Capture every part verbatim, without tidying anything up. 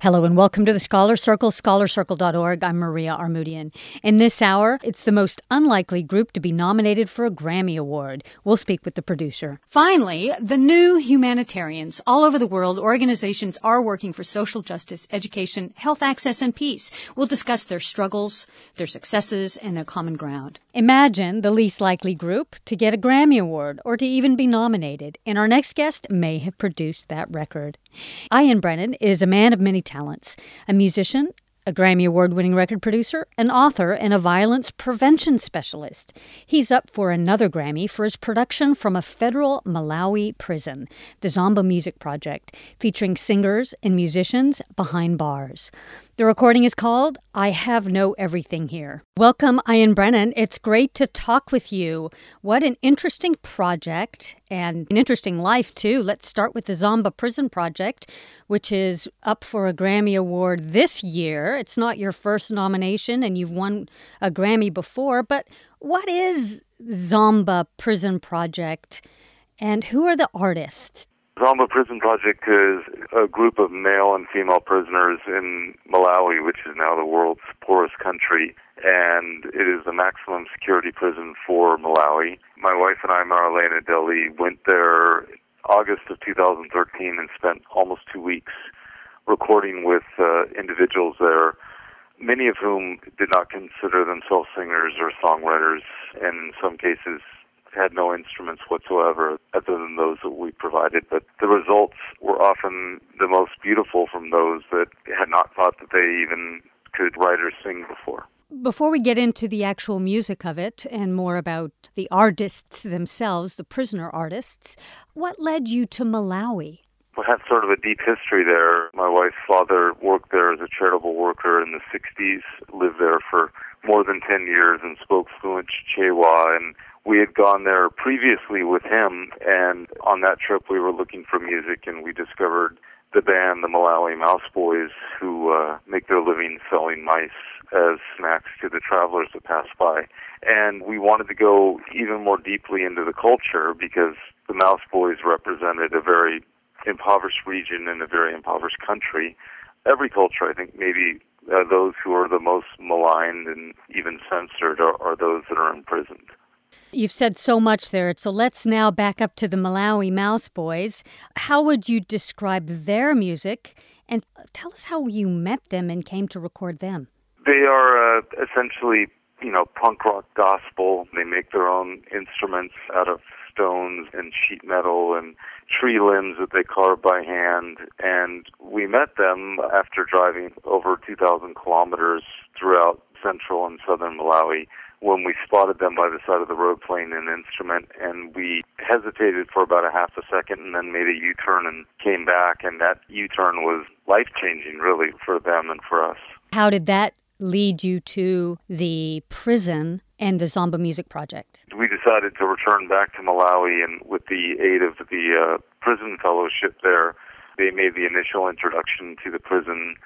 Hello and welcome to the Scholar Circle, scholar circle dot org. I'm Maria Armoudian. In this hour, it's the most unlikely group to be nominated for a Grammy Award. We'll speak with the producer. Finally, the new humanitarians. All over the world, organizations are working for social justice, education, health access, and peace. We'll discuss their struggles, their successes, and their common ground. Imagine the least likely group to get a Grammy Award or to even be nominated. And our next guest may have produced that record. Ian Brennan is a man of many talents, a musician, a Grammy Award-winning record producer, an author, and a violence prevention specialist. He's up for another Grammy for his production from a federal Malawi prison, the Zomba Music Project, featuring singers and musicians behind bars. The recording is called I Have No Everything Here. Welcome, Ian Brennan. It's great to talk with you. What an interesting project and an interesting life, too. Let's start with the Zomba Prison Project, which is up for a Grammy Award this year. It's not your first nomination, and you've won a Grammy before. But what is Zomba Prison Project, and who are the artists? Zomba Prison Project is a group of male and female prisoners in Malawi, which is now the world's poorest country, and it is the maximum security prison for Malawi. My wife and I, Marilena Deli, went there August of two thousand thirteen and spent almost two weeks recording with uh, individuals there, many of whom did not consider themselves singers or songwriters, and in some cases had no instruments whatsoever other than those that we provided. But the results were often the most beautiful from those that had not thought that they even could write or sing before. Before we get into the actual music of it and more about the artists themselves, the prisoner artists, what led you to Malawi? We have sort of a deep history there. My wife's father worked there as a charitable worker in the sixties, lived there for more than ten years and spoke fluent Chichewa, and we had gone there previously with him, and on that trip we were looking for music, and we discovered the band, the Malawi Mouse Boys, who uh, make their living selling mice as snacks to the travelers that pass by. And we wanted to go even more deeply into the culture because the Mouse Boys represented a very impoverished region and a very impoverished country. Every culture, I think, maybe uh, those who are the most maligned and even censored are, are those that are imprisoned. You've said so much there, so let's now back up to the Malawi Mouse Boys. How would you describe their music? And tell us how you met them and came to record them. They are uh, essentially, you know, punk rock gospel. They make their own instruments out of stones and sheet metal and tree limbs that they carve by hand. And we met them after driving over two thousand kilometers throughout central and southern Malawi, when we spotted them by the side of the road playing an instrument, and we hesitated for about a half a second and then made a U-turn and came back, and that U-turn was life-changing, really, for them and for us. How did that lead you to the prison and the Zomba Music Project? We decided to return back to Malawi, and with the aid of the uh, prison fellowship there, they made the initial introduction to the prison,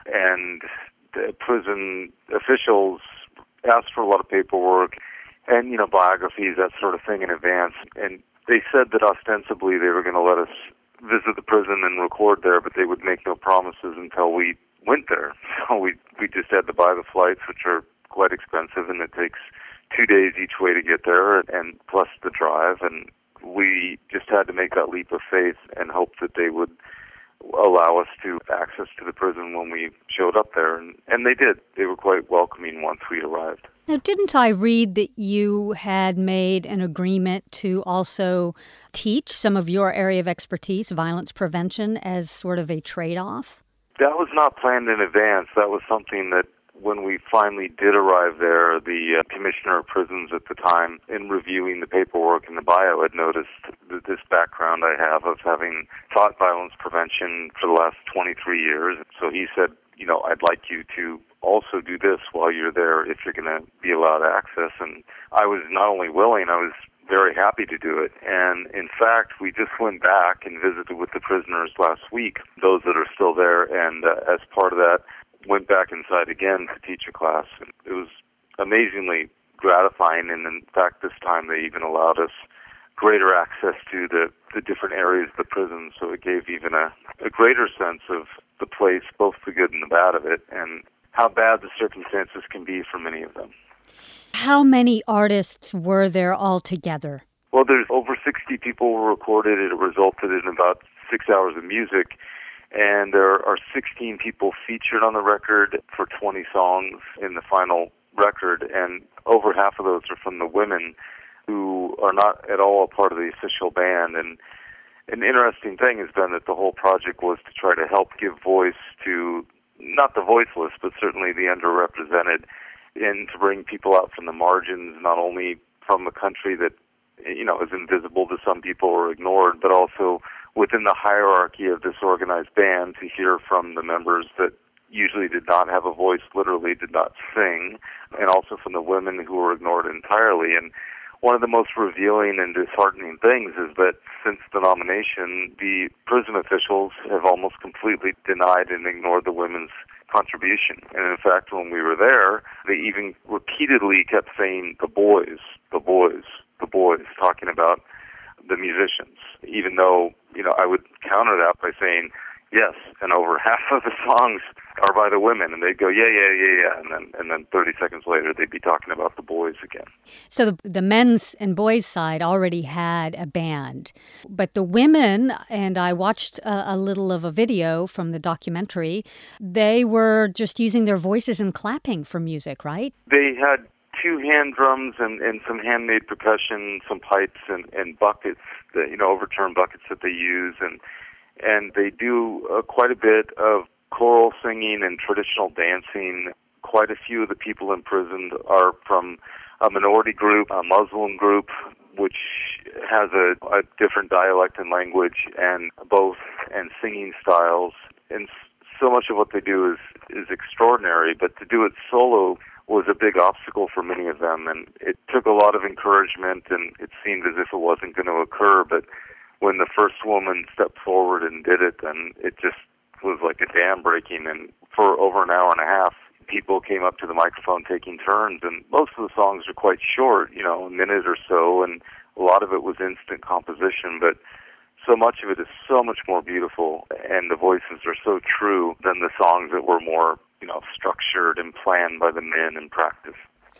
and the prison officials asked for a lot of paperwork and, you know, biographies, that sort of thing in advance. And they said that ostensibly they were going to let us visit the prison and record there, but they would make no promises until we went there. So we, we just had to buy the flights, which are quite expensive, and it takes two days each way to get there, and plus the drive. And we just had to make that leap of faith and hope that they would allow us to access to the prison when we showed up there. And, and they did. They were quite welcoming once we arrived. Now, didn't I read that you had made an agreement to also teach some of your area of expertise, violence prevention, as sort of a trade-off? That was not planned in advance. That was something that when we finally did arrive there, the uh, commissioner of prisons at the time, in reviewing the paperwork and the bio, had noticed that this background I have of having taught violence prevention for the last twenty-three years. So he said, you know, I'd like you to also do this while you're there if you're going to be allowed access. And I was not only willing, I was very happy to do it. And in fact, we just went back and visited with the prisoners last week, those that are still there, and uh, as part of that, went back inside again to teach a class. And it was amazingly gratifying, and in fact, this time they even allowed us greater access to the, the different areas of the prison, so it gave even a, a greater sense of the place, both the good and the bad of it, and how bad the circumstances can be for many of them. How many artists were there altogether? Well, there's over sixty people were recorded. It resulted in about six hours of music, and there are sixteen people featured on the record for twenty songs in the final record, and over half of those are from the women who are not at all a part of the official band. And an interesting thing has been that the whole project was to try to help give voice to, not the voiceless, but certainly the underrepresented, and to bring people out from the margins, not only from a country that, you know, is invisible to some people or ignored, but also within the hierarchy of this organized band, to hear from the members that usually did not have a voice, literally did not sing, and also from the women who were ignored entirely. And one of the most revealing and disheartening things is that since the nomination, the prison officials have almost completely denied and ignored the women's contribution. And in fact, when we were there, they even repeatedly kept saying, the boys, the boys, the boys, talking about the musicians, even though, you know, I would counter that by saying, yes, and over half of the songs are by the women, and they'd go, yeah, yeah, yeah, yeah, and then and then thirty seconds later, they'd be talking about the boys again. So the, the men's and boys' side already had a band, but the women, and I watched a, a little of a video from the documentary, they were just using their voices and clapping for music, right? They had two hand drums and, and some handmade percussion, some pipes and, and buckets, that, you know, overturned buckets that they use, and and they do uh, quite a bit of choral singing and traditional dancing. Quite a few of the people imprisoned are from a minority group, a Muslim group, which has a, a different dialect and language, and both, and singing styles. And so much of what they do is, is extraordinary, but to do it solo was a big obstacle for many of them, and it took a lot of encouragement, and it seemed as if it wasn't going to occur, but when the first woman stepped forward and did it, then it just was like a dam breaking, and for over an hour and a half, people came up to the microphone taking turns, and most of the songs are quite short, you know, a minute or so, and a lot of it was instant composition, but so much of it is so much more beautiful, and the voices are so true than the songs that were more, you know, structured and planned by the men in practice.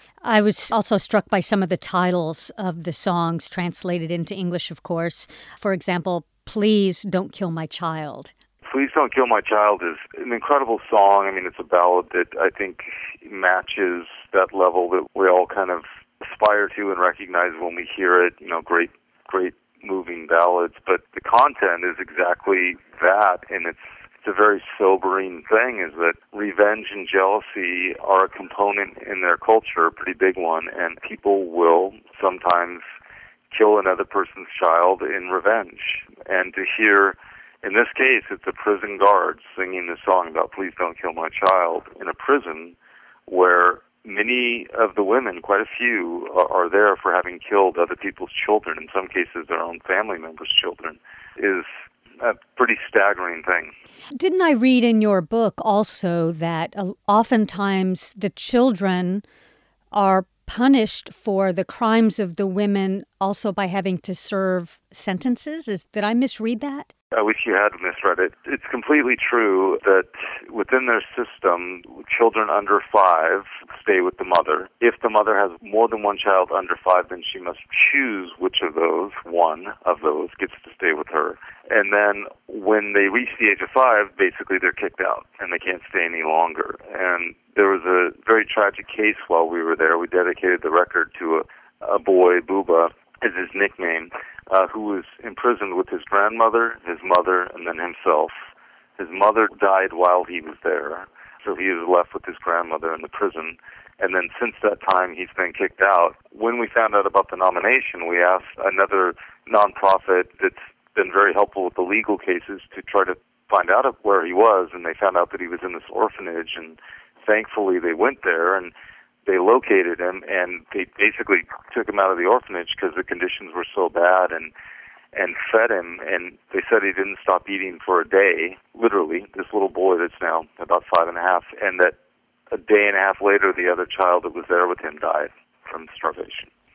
I was also struck by some of the titles of the songs, translated into English, of course. For example, Please Don't Kill My Child. Please Don't Kill My Child is an incredible song. I mean, it's a ballad that I think matches that level that we all kind of aspire to and recognize when we hear it, you know, great, great moving ballads. But the content is exactly that, and it's It's a very sobering thing, is that revenge and jealousy are a component in their culture, a pretty big one, and people will sometimes kill another person's child in revenge. And to hear, in this case, it's a prison guard singing the song about Please Don't Kill My Child in a prison where many of the women, quite a few, are, are there for having killed other people's children, in some cases their own family members' children, is a pretty staggering thing. Didn't I read in your book also that uh, oftentimes the children are punished for the crimes of the women also by having to serve sentences? Is, did I misread that? I wish you had misread it. It's completely true that within their system, children under five stay with the mother. If the mother has more than one child under five, then she must choose which of those, one of those, gets to stay with her. And then when they reach the age of five, basically they're kicked out and they can't stay any longer. And there was a very tragic case while we were there. We dedicated the record to a, a boy, Booba is his nickname, uh, who was imprisoned with his grandmother, his mother, and then himself. His mother died while he was there, so he was left with his grandmother in the prison. And then since that time, he's been kicked out. When we found out about the nomination, we asked another nonprofit that's been very helpful with the legal cases to try to find out where he was, and they found out that he was in this orphanage, and thankfully they went there, and they located him, and they basically took him out of the orphanage because the conditions were so bad, and and fed him, and they said he didn't stop eating for a day, literally, this little boy that's now about five and a half, and that a day and a half later, the other child that was there with him died from starvation.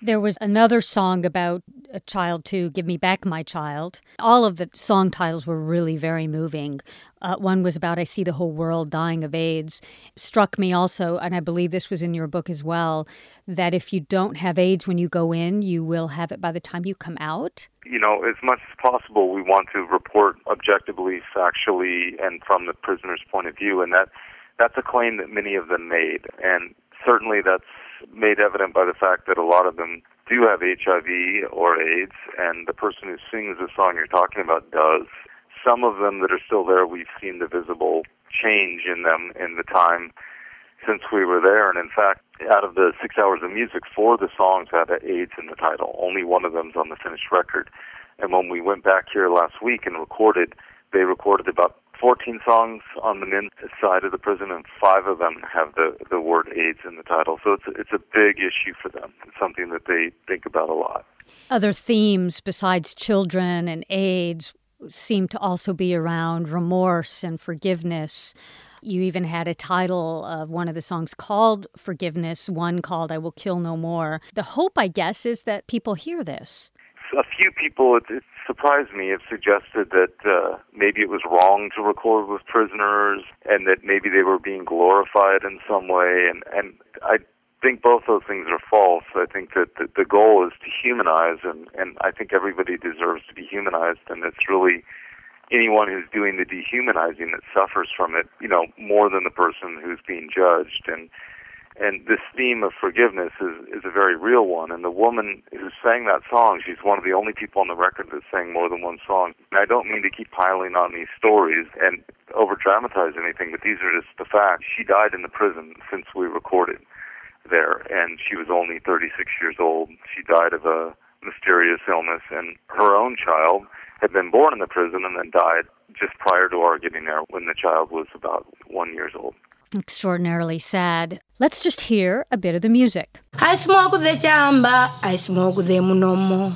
There was another song about a child too, Give Me Back My Child. All of the song titles were really very moving. Uh, one was about I See the Whole World Dying of AIDS. Struck me also, and I believe this was in your book as well, that if you don't have AIDS when you go in, you will have it by the time you come out. You know, as much as possible, we want to report objectively, factually, and from the prisoner's point of view, and that that's a claim that many of them made, and certainly that's made evident by the fact that a lot of them do have H I V or AIDS, and the person who sings the song you're talking about does. Some of them that are still there, we've seen the visible change in them in the time since we were there, and in fact, out of the six hours of music, four of the songs had AIDS in the title. Only one of them's on the finished record. And when we went back here last week and recorded, they recorded about fourteen songs on the men's side of the prison, and five of them have the, the word AIDS in the title. So it's, it's a big issue for them. It's something that they think about a lot. Other themes besides children and AIDS seem to also be around remorse and forgiveness. You even had a title of one of the songs called Forgiveness, one called I Will Kill No More. The hope, I guess, is that people hear this. A few people, it, it surprised me, have suggested that uh, maybe it was wrong to record with prisoners and that maybe they were being glorified in some way. And, and I think both those things are false. I think that the, the goal is to humanize, and, and I think everybody deserves to be humanized, and it's really anyone who's doing the dehumanizing that suffers from it, you know, more than the person who's being judged. And and this theme of forgiveness is, is a very real one. And the woman who sang that song, she's one of the only people on the record that sang more than one song. And I don't mean to keep piling on these stories and over-dramatize anything, but these are just the facts. She died in the prison since we recorded there, and she was only thirty-six years old. She died of a mysterious illness, and her own child had been born in the prison and then died just prior to our getting there when the child was about one years old. Extraordinarily sad. Let's just hear a bit of the music. I smoke the jamba, I smoke them no more.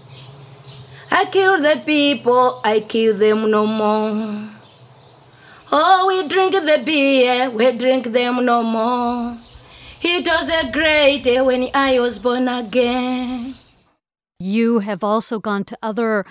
I kill the people, I kill them no more. Oh, we drink the beer, we drink them no more. It was a great day when I was born again. You have also gone to other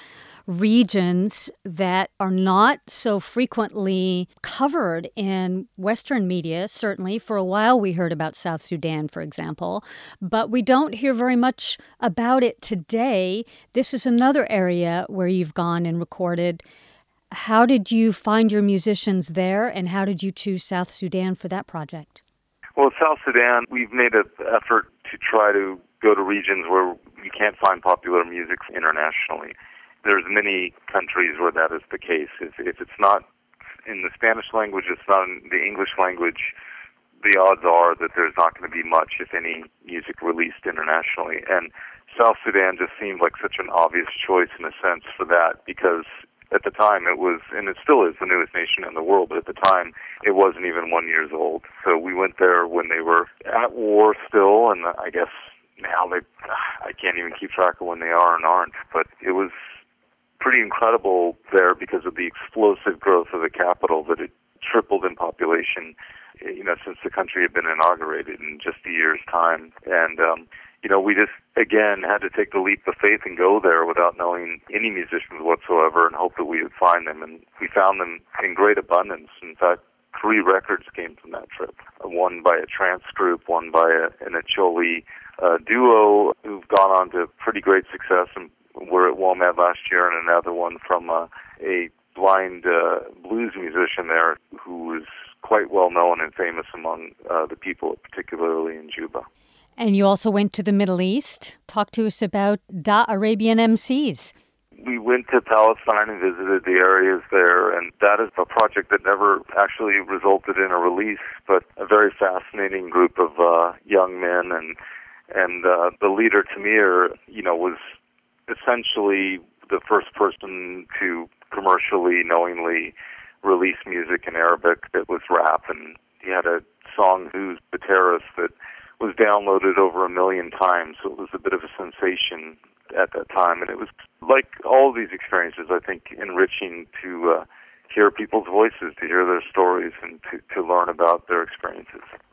regions that are not so frequently covered in Western media. Certainly, for a while we heard about South Sudan, for example, but we don't hear very much about it today. This is another area where you've gone and recorded. How did you find your musicians there, and how did you choose South Sudan for that project? Well, South Sudan, we've made an effort to try to go to regions where you can't find popular music internationally. There's many countries where that is the case. If, if it's not in the Spanish language, it's not in the English language, the odds are that there's not going to be much, if any, music released internationally. And South Sudan just seemed like such an obvious choice in a sense for that, because at the time it was, and it still is, the newest nation in the world, but at the time it wasn't even one years old. So we went there when they were at war still, and I guess now they, I can't even keep track of when they are and aren't, but it was pretty incredible there because of the explosive growth of the capital, that it tripled in population, you know, since the country had been inaugurated in just a year's time. And, um, you know, we just, again, had to take the leap of faith and go there without knowing any musicians whatsoever and hope that we would find them. And we found them in great abundance. In fact, three records came from that trip. One by a trance group, one by a, an Acholi uh, duo who've gone on to pretty great success and were at WOMAD last year, and another one from uh, a blind uh, blues musician there who was quite well known and famous among uh, the people, particularly in Juba. And you also went to the Middle East. Talk to us about Da Arabian M Cs. We went to Palestine and visited the areas there, and that is a project that never actually resulted in a release, but a very fascinating group of uh, young men, and and uh, the leader, Tamir, you know, was essentially the first person to commercially, knowingly release music in Arabic that was rap, and he had a song, Who's the Terrorist, that was downloaded over a million times, so it was a bit of a sensation at that time, and it was, like all of these experiences, I think, enriching to uh, hear people's voices, to hear their stories, and to, to learn about their experiences.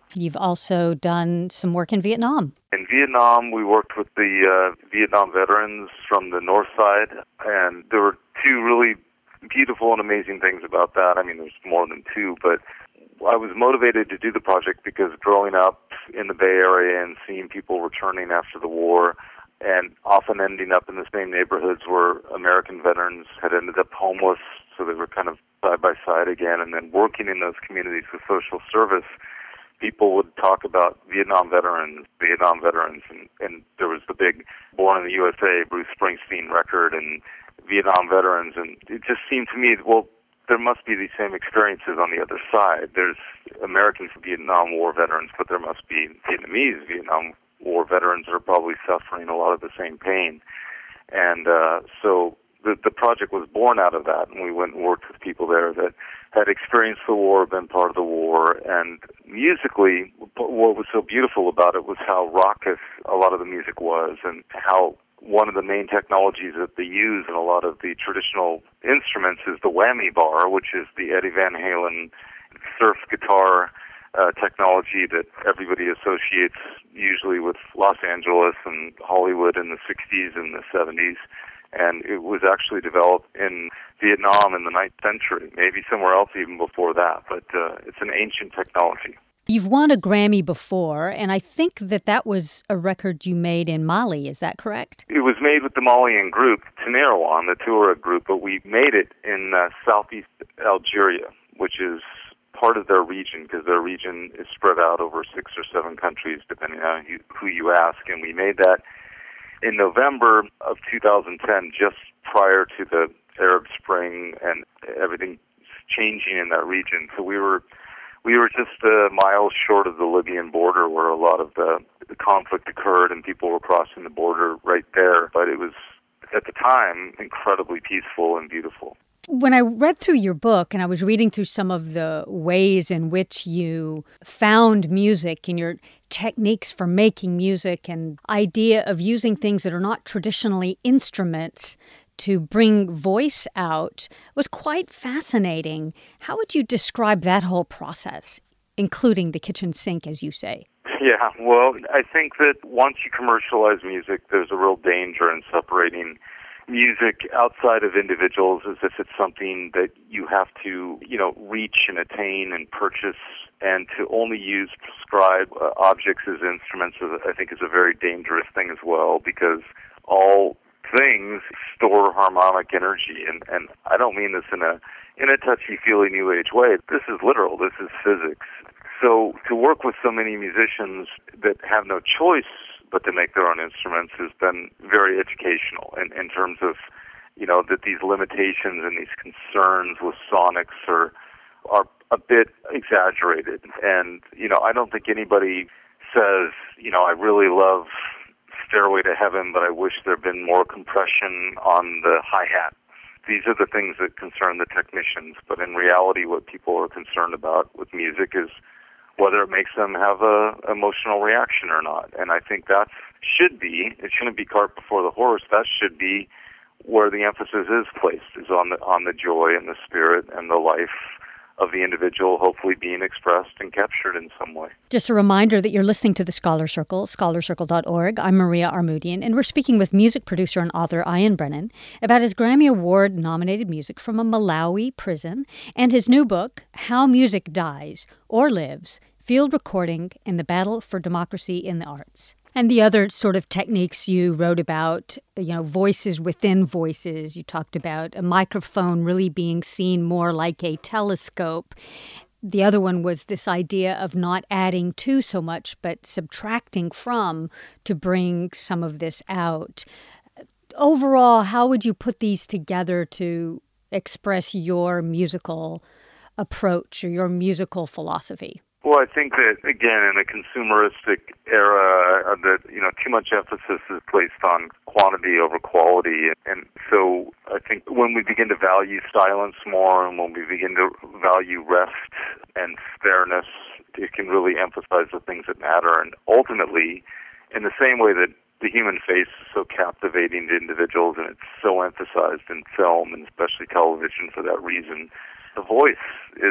You've also done some work in Vietnam. In Vietnam, we worked with the uh, Vietnam veterans from the north side, and there were two really beautiful and amazing things about that. I mean, there's more than two, but I was motivated to do the project because growing up in the Bay Area and seeing people returning after the war and often ending up in the same neighborhoods where American veterans had ended up homeless, so they were kind of side by side again, and then working in those communities with social service, people would talk about Vietnam veterans, Vietnam veterans, and, and there was the big Born in the U S A, Bruce Springsteen record, and Vietnam veterans, and it just seemed to me, well, there must be these same experiences on the other side. There's American Vietnam War veterans, but there must be Vietnamese Vietnam War veterans that are probably suffering a lot of the same pain. And uh, so the, the project was born out of that, and we went and worked with people there that had experienced the war, been part of the war, and musically, what was so beautiful about it was how raucous a lot of the music was, and how one of the main technologies that they use in a lot of the traditional instruments is the whammy bar, which is the Eddie Van Halen surf guitar uh, technology that everybody associates usually with Los Angeles and Hollywood in the sixties and the seventies. And it was actually developed in Vietnam in the ninth century, maybe somewhere else even before that, but uh, it's an ancient technology. You've won a Grammy before, and I think that that was a record you made in Mali. Is that correct? It was made with the Malian group, Tinariwen, the Tuareg group, but we made it in uh, southeast Algeria, which is part of their region, because their region is spread out over six or seven countries, depending on who you ask. And we made that in November of two thousand ten, just prior to the Arab Spring and everything changing in that region. So we were we were just uh, miles short of the Libyan border, where a lot of the, the conflict occurred, and people were crossing the border right there. But it was, at the time, incredibly peaceful and beautiful. When I read through your book and I was reading through some of the ways in which you found music and your techniques for making music and idea of using things that are not traditionally instruments to bring voice out was quite fascinating. How would you describe that whole process, including the kitchen sink, as you say? Yeah, well, I think that once you commercialize music, there's a real danger in separating music outside of individuals as if it's something that you have to, you know, reach and attain and purchase, and to only use prescribed uh, objects as instruments, is, I think, is a very dangerous thing as well, because all things store harmonic energy, and, and I don't mean this in a in a touchy-feely New Age way. This is literal. This is physics. So to work with so many musicians that have no choice but to make their own instruments has been very educational in, in terms of, you know, that these limitations and these concerns with sonics are are a bit exaggerated. And, you know, I don't think anybody says, you know, I really love Stairway to Heaven, but I wish there had been more compression on the hi-hat. These are the things that concern the technicians, but in reality what people are concerned about with music is whether it makes them have a emotional reaction or not. And I think that should be, it shouldn't be cart before the horse, that should be where the emphasis is placed, is on the on the joy and the spirit and the life of the individual, hopefully being expressed and captured in some way. Just a reminder that you're listening to The Scholar Circle, scholar circle dot org. I'm Maria Armoudian, and we're speaking with music producer and author Ian Brennan about his Grammy Award-nominated music from a Malawi prison and his new book, How Music Dies or Lives, Field Recording and the Battle for Democracy in the Arts. And the other sort of techniques you wrote about, you know, voices within voices. You talked about a microphone really being seen more like a telescope. The other one was this idea of not adding to so much, but subtracting from to bring some of this out. Overall, how would you put these together to express your musical approach or your musical philosophy? Well, I think that, again, in a consumeristic era, uh, that, you know, too much emphasis is placed on quantity over quality. And so I think when we begin to value silence more and when we begin to value rest and spareness, it can really emphasize the things that matter. And ultimately, in the same way that the human face is so captivating to individuals and it's so emphasized in film and especially television for that reason, the voice is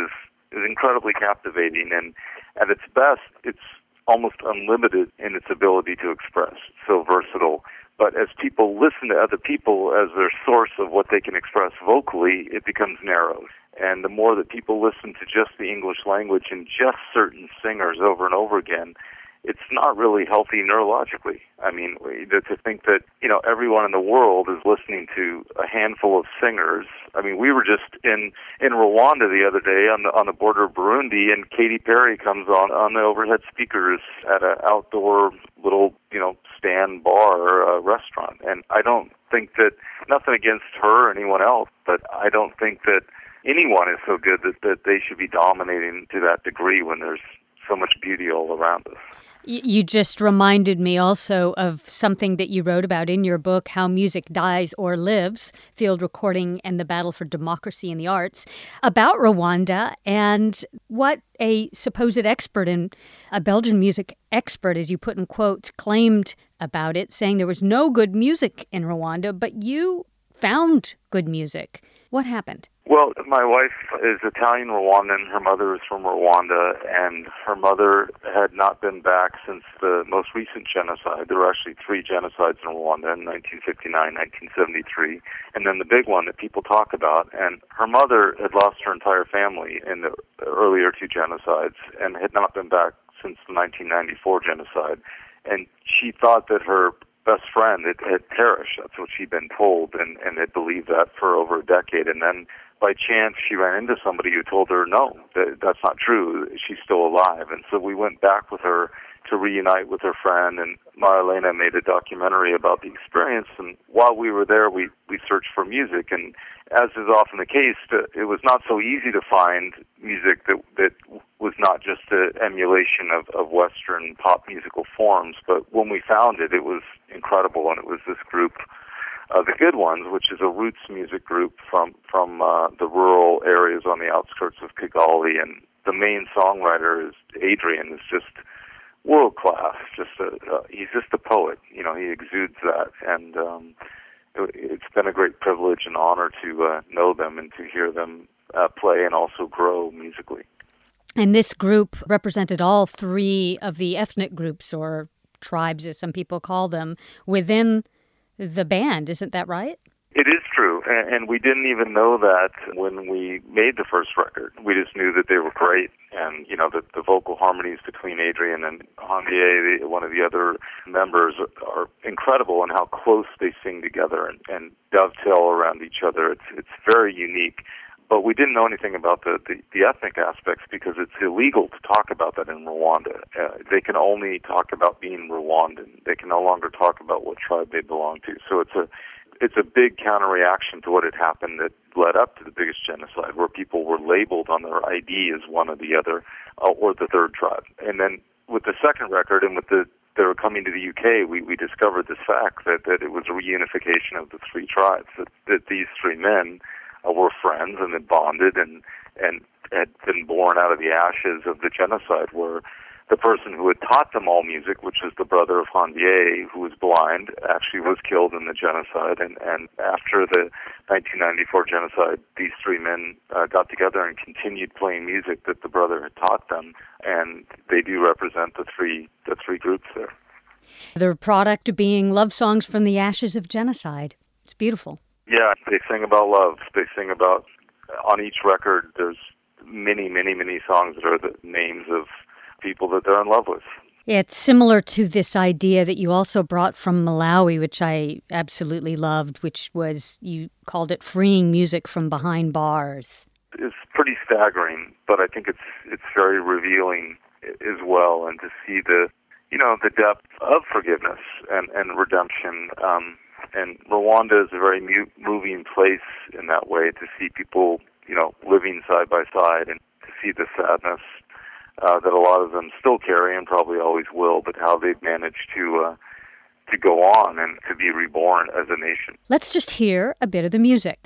is incredibly captivating, and at its best, it's almost unlimited in its ability to express. It's so versatile. But as people listen to other people as their source of what they can express vocally, it becomes narrow. And the more that people listen to just the English language and just certain singers over and over again, it's not really healthy neurologically. I mean, to think that, you know, everyone in the world is listening to a handful of singers. I mean, we were just in, in Rwanda the other day on the on the border of Burundi, and Katy Perry comes on on the overhead speakers at an outdoor little, you know, stand bar uh, restaurant. And I don't think that, nothing against her or anyone else, but I don't think that anyone is so good that, that they should be dominating to that degree when there's so much beauty all around us. You just reminded me also of something that you wrote about in your book, How Music Dies or Lives, Field Recording and the Battle for Democracy in the Arts, about Rwanda and what a supposed expert, in a Belgian music expert, as you put in quotes, claimed about it, saying there was no good music in Rwanda, but you found good music. What happened? Well, my wife is Italian Rwandan. Her mother is from Rwanda, and her mother had not been back since the most recent genocide. There were actually three genocides in Rwanda in nineteen fifty-nine, nineteen seventy-three, and then the big one that people talk about. And her mother had lost her entire family in the earlier two genocides and had not been back since the nineteen ninety-four genocide. And she thought that her best friend had, had perished. That's what she'd been told, and, and had believed that for over a decade. And then by chance, she ran into somebody who told her, no, that, that's not true. She's still alive. And so we went back with her to reunite with her friend, and Marilena made a documentary about the experience. And while we were there, we, we searched for music. And as is often the case, it was not so easy to find music that that was not just an emulation of, of Western pop musical forms. But when we found it, it was incredible, and it was this group, uh, The Good Ones, which is a roots music group from, from uh, the rural areas on the outskirts of Kigali. And the main songwriter is Adrian, is just world class. Just a, uh, he's just a poet. You know, he exudes that, and um, it, it's been a great privilege and honor to uh, know them and to hear them uh, play and also grow musically. And this group represented all three of the ethnic groups, or tribes, as some people call them, within the band. Isn't that right? It is true, and, and we didn't even know that when we made the first record. We just knew that they were great, and, you know, the, the vocal harmonies between Adrian and Handier, one of the other members, are incredible in how close they sing together and, and dovetail around each other. It's, it's very unique. But we didn't know anything about the, the, the ethnic aspects because it's illegal to talk about that in Rwanda. Uh, they can only talk about being Rwandan. They can no longer talk about what tribe they belong to. So it's a it's a big counter-reaction to what had happened that led up to the biggest genocide, where people were labeled on their I D as one or the other, uh, or the third tribe. And then with the second record and with the they were coming to the U K, we, we discovered this fact that, that it was a reunification of the three tribes, that, that these three men Uh, were friends and had bonded and and had been born out of the ashes of the genocide, where the person who had taught them all music, which was the brother of Handier, who was blind, actually was killed in the genocide. And, and after the nineteen ninety-four genocide, these three men uh, got together and continued playing music that the brother had taught them, and they do represent the three the three groups there. The product being love songs from the ashes of genocide. It's beautiful. Yeah, they sing about love. They sing about, on each record, there's many, many, many songs that are the names of people that they're in love with. It's similar to this idea that you also brought from Malawi, which I absolutely loved, which was, you called it freeing music from behind bars. It's pretty staggering, but I think it's it's very revealing as well, and to see the, you know, the depth of forgiveness and, and redemption. Um, And Rwanda is a very mu- moving place in that way, to see people, you know, living side by side, and to see the sadness uh, that a lot of them still carry and probably always will, but how they've managed to uh, to go on and to be reborn as a nation. Let's just hear a bit of the music.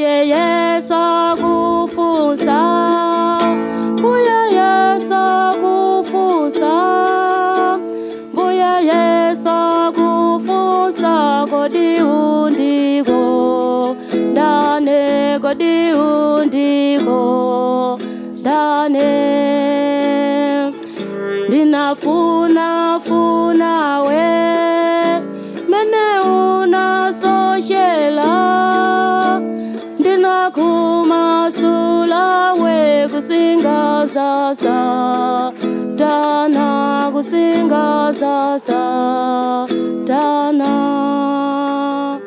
Godi undigo, dane godi undigo, dane Dinafuna funa we mene una soshela Dinakuma sula we kusinga sasa Dana kusinga sasa Dana.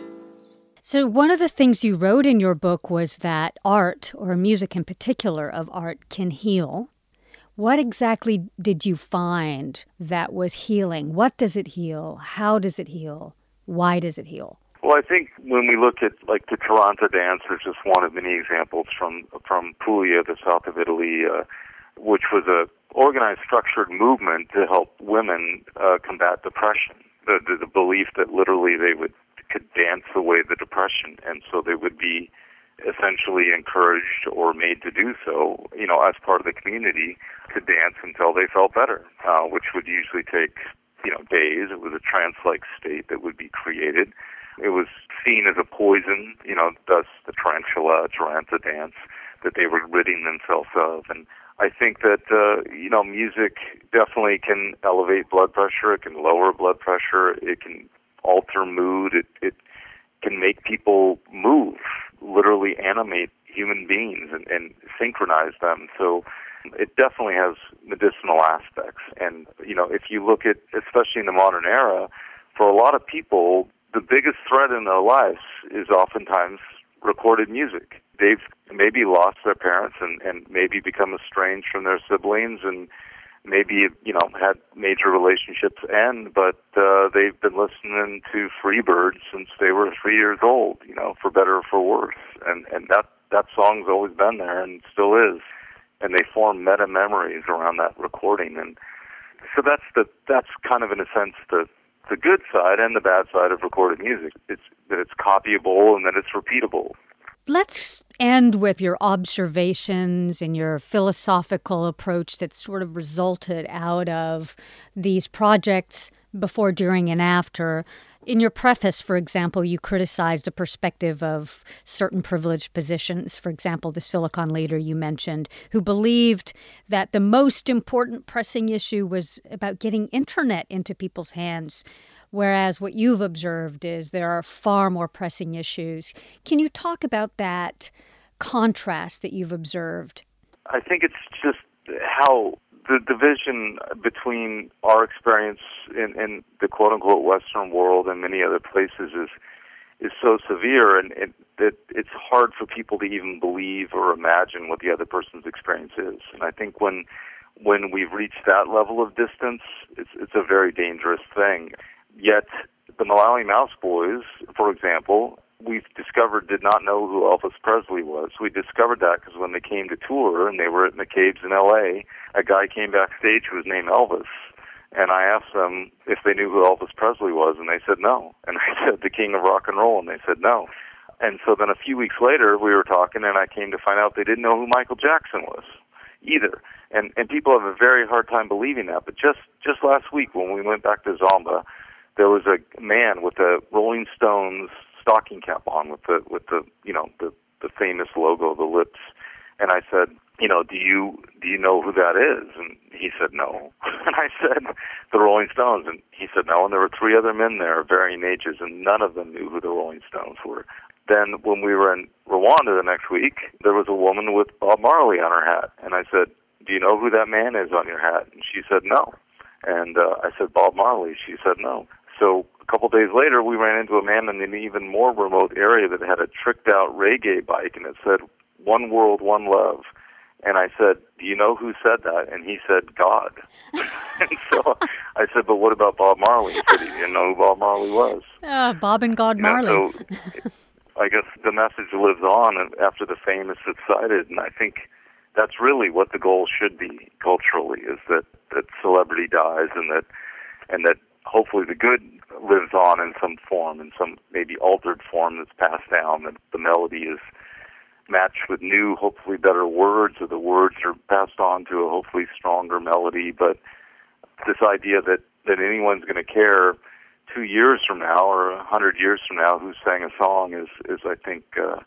So one of the things you wrote in your book was that art, or music in particular of art, can heal. What exactly did you find that was healing? What does it heal? How does it heal? Why does it heal? Well, I think when we look at like the Taranta dance, there's just one of many examples from from Puglia, the south of Italy, uh, which was a organized, structured movement to help women uh, combat depression. The, the the belief that literally they would could dance away the depression, and so they would be essentially encouraged or made to do so, you know, as part of the community, to dance until they felt better, uh, which would usually take, you know, days. It was a trance-like state that would be created. It was seen as a poison, you know, thus the tarantula, taranta dance, that they were ridding themselves of. And I think that, uh, you know, music definitely can elevate blood pressure. It can lower blood pressure. It can alter mood. It, it can make people move, literally animate human beings and, and synchronize them. So it definitely has medicinal aspects. And, you know, if you look at, especially in the modern era, for a lot of people, the biggest threat in their lives is oftentimes recorded music. They've maybe lost their parents and, and maybe become estranged from their siblings and maybe, you know, had major relationships end, but uh, they've been listening to Freebird since they were three years old, you know, for better or for worse. And, and that, that song's always been there and still is. And they form meta-memories around that recording. And so that's the that's kind of, in a sense, the the good side and the bad side of recorded music. It's that it's copyable and that it's repeatable. Let's end with your observations and your philosophical approach that sort of resulted out of these projects before, during, and after. In your preface, for example, you criticized a perspective of certain privileged positions, for example, the Silicon leader you mentioned, who believed that the most important pressing issue was about getting internet into people's hands, whereas what you've observed is there are far more pressing issues. Can you talk about that contrast that you've observed? I think it's just how the division between our experience in, in the quote-unquote Western world and many other places is is so severe, and it, that it's hard for people to even believe or imagine what the other person's experience is. And I think when when we've reached that level of distance, it's it's a very dangerous thing. Yet the Malawi Mouse Boys, for example, we've discovered did not know who Elvis Presley was. We discovered that because when they came to tour and they were at McCabe's in L A, a guy came backstage who was named Elvis. And I asked them if they knew who Elvis Presley was, and they said no. And I said, the king of rock and roll, and they said no. And so then a few weeks later, we were talking, and I came to find out they didn't know who Michael Jackson was either. And and people have a very hard time believing that. But just, just last week when we went back to Zomba, there was a man with a Rolling Stones stocking cap on with the with the you know the the famous logo, the lips, and I said, you know, do you do you know who that is? And he said no. And I said, the Rolling Stones, and he said no. And there were three other men there of varying ages, and none of them knew who the Rolling Stones were. Then when we were in Rwanda the next week, there was a woman with Bob Marley on her hat, and I said, do you know who that man is on your hat? And she said no. And uh, I said, Bob Marley. She said no. So a couple days later, we ran into a man in an even more remote area that had a tricked-out reggae bike, and it said, one world, one love. And I said, do you know who said that? And he said, God. And so I said, but what about Bob Marley? He said he didn't know who Bob Marley was. Uh, Bob and God you know, Marley. So I guess the message lives on after the fame is subsided, and I think that's really what the goal should be culturally, is that, that celebrity dies and that and that hopefully the good lives on in some form, in some maybe altered form that's passed down, that the melody is matched with new, hopefully better words, or the words are passed on to a hopefully stronger melody. But this idea that, that anyone's going to care two years from now or a hundred years from now who sang a song is, is I think, uh,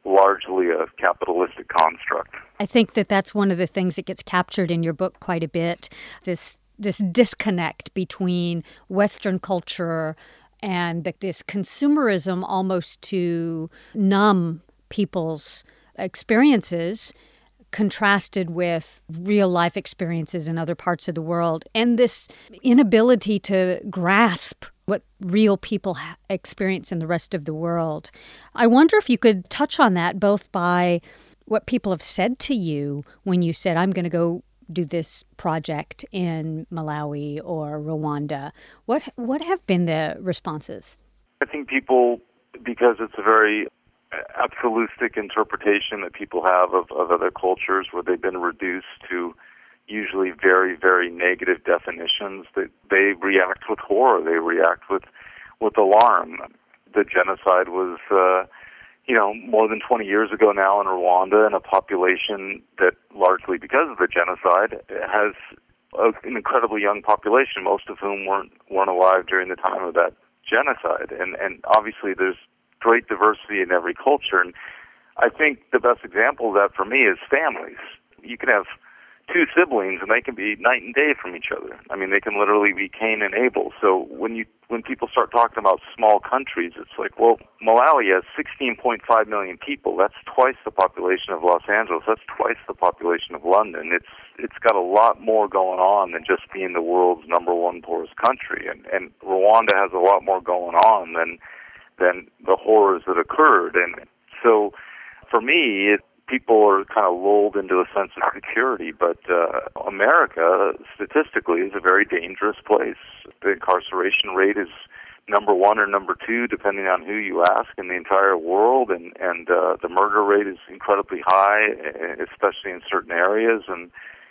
largely a capitalistic construct. I think that that's one of the things that gets captured in your book quite a bit, this this disconnect between Western culture and the, this consumerism almost to numb people's experiences contrasted with real-life experiences in other parts of the world, and this inability to grasp what real people ha- experience in the rest of the world. I wonder if you could touch on that, both by what people have said to you when you said, I'm going to go do this project in Malawi or Rwanda. What what have been the responses? I think people, because it's a very absolutistic interpretation that people have of, of other cultures where they've been reduced to usually very, very negative definitions, that they react with horror, they react with, with alarm. The genocide was, uh, you know, more than twenty years ago now in Rwanda, and a population that largely because of the genocide has a, an incredibly young population, most of whom weren't weren't alive during the time of that genocide. And, and obviously there's great diversity in every culture. And I think the best example of that for me is families. You can have two siblings and they can be night and day from each other. I mean, they can literally be Cain and Abel. So when you when people start talking about small countries, it's like, well, Malawi has sixteen point five million people. That's twice the population of Los Angeles. That's twice the population of London. It's it's got a lot more going on than just being the world's number one poorest country. And, and Rwanda has a lot more going on than than the horrors that occurred. And so for me, it, people are kind of lulled into a sense of security, but uh, America, statistically, is a very dangerous place. The incarceration rate is number one or number two, depending on who you ask, in the entire world, and, and uh, the murder rate is incredibly high, especially in certain areas. And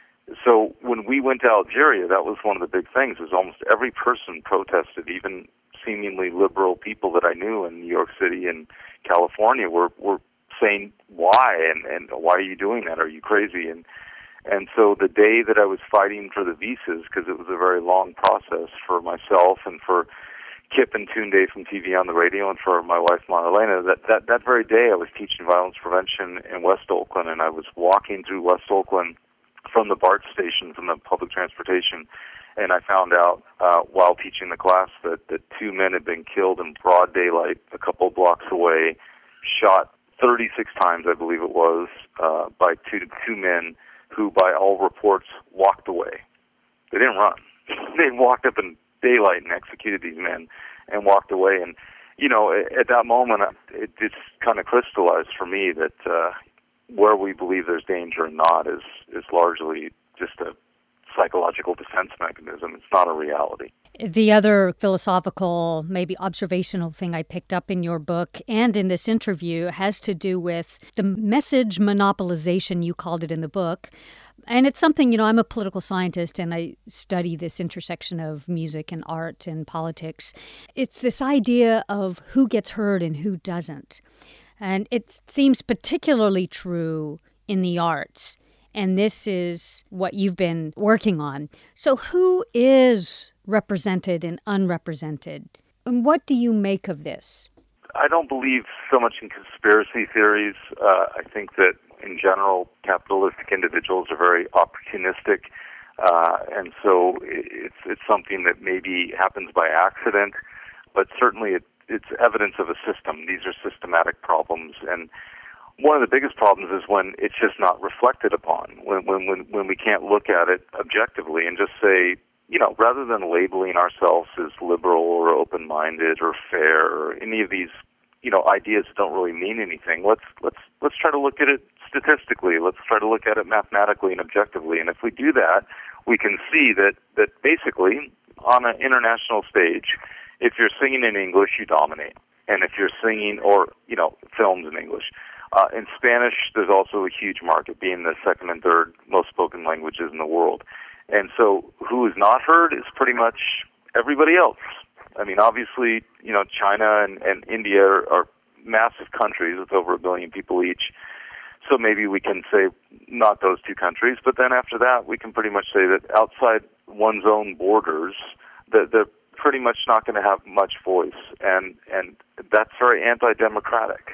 so when we went to Algeria, that was one of the big things, is almost every person protested, even seemingly liberal people that I knew in New York City and California were, were saying, why, and, and why are you doing that? Are you crazy? And and so the day that I was fighting for the visas, because it was a very long process for myself and for Kip and Tunde from T V on the Radio and for my wife Marlena, that, that, that very day I was teaching violence prevention in West Oakland, and I was walking through West Oakland from the BART station, from the public transportation, and I found out uh, while teaching the class that, that two men had been killed in broad daylight a couple blocks away, shot thirty-six times, I believe it was, uh, by two two men who, by all reports, walked away. They didn't run. They walked up in daylight and executed these men and walked away. And, you know, at that moment, it just kind of crystallized for me that uh, where we believe there's danger and not is, is largely just a psychological defense mechanism. It's not a reality. The other philosophical, maybe observational thing I picked up in your book and in this interview has to do with the message monopolization, you called it in the book. And it's something, you know, I'm a political scientist and I study this intersection of music and art and politics. It's this idea of who gets heard and who doesn't. And it seems particularly true in the arts. And this is what you've been working on. So who is represented and unrepresented? And what do you make of this? I don't believe so much in conspiracy theories. Uh, I think that, in general, capitalistic individuals are very opportunistic. Uh, and so it's it's something that maybe happens by accident. But certainly it, it's evidence of a system. These are systematic problems. And one of the biggest problems is when it's just not reflected upon, when, when when when we can't look at it objectively and just say, you know, rather than labeling ourselves as liberal or open-minded or fair or any of these, you know, ideas that don't really mean anything, let's let's let's try to look at it statistically. Let's try to look at it mathematically and objectively. And if we do that, we can see that that basically on an international stage, if you're singing in English, you dominate, and if you're singing or you know films in English. Uh, in Spanish, there's also a huge market, being the second and third most spoken languages in the world. And so who is not heard is pretty much everybody else. I mean, obviously, you know, China and, and India are, are massive countries with over a billion people each. So maybe we can say not those two countries. But then after that, we can pretty much say that outside one's own borders, that they're pretty much not going to have much voice. And, and that's very anti-democratic.